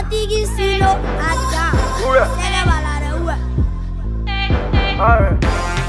Tigi Silo, Aga. Alright.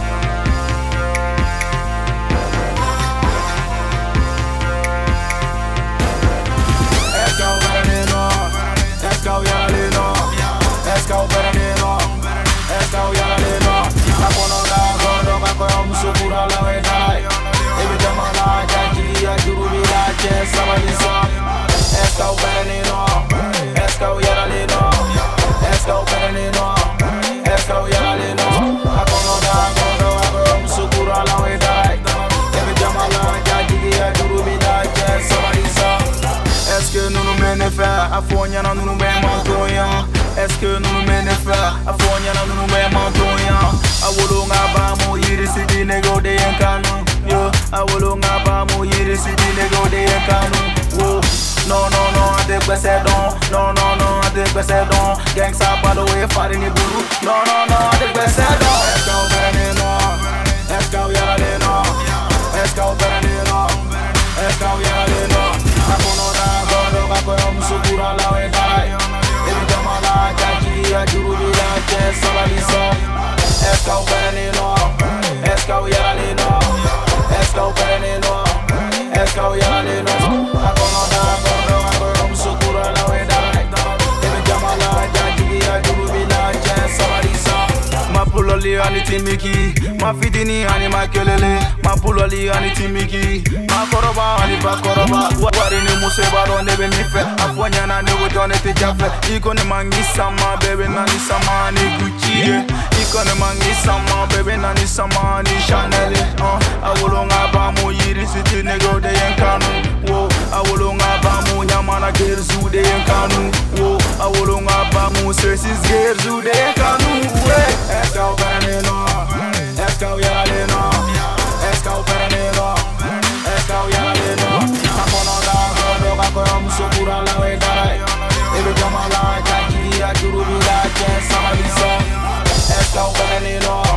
Est-ce que nous nous menons faire à Fournier nous nous mêmes en toyant? Est-ce que nous nous menons faire à Fournier nous nous mêmes en toyant? Awolonga ba mo yiri sidi nego de yankanu yo. Awolonga ba mo yiri sidi nego de yankanu. No, I take better don. No, I take better don. Gangsta by the way, fighting the buru. No, I take better don. Let's go, Berenino. Let's go, Yaralino. Let's go, Berenino. Let's go, Yaralino. Akonoda, gondo, kakoyom, sukura, la wedai. Every time I like, I give a jurubila, just sabalisa. Let's go, Berenino. Let's go, Yaralino. Let's go, Berenino. Let's go, Yaralino. Akonoda, gondo, kakoyom, sukura, la wedai. Every time I like, I give a jurubila, just sabalisa. Ma puloli ani timiki, ma fitini ani makelele. Ma puloli ani timiki, ma koroba ani bakoroba. Wari ni museba don nebe mi fe. Afwanya na ne wodone te jafe. Iko ne mangi sama bebe na ni sama ni Gucci. Iko ne mangi sama bebe na ni sama ni Chanel. Awolonga ba mo yiri siti nego de yankanu. Wo awolonga ba mo nyamana gerzu de yankanu. Wo awolonga ba mo sersis gerzu de yankanu. Let's go, Berenino. Let's go, Yaralino. Let's go, Berenino. Let's go, Yaralino. Akonoda, gondo, kakoyom, sukura, la wedai. Every time I like, I give a jurubila, just sabalisa. Let's go, Berenino.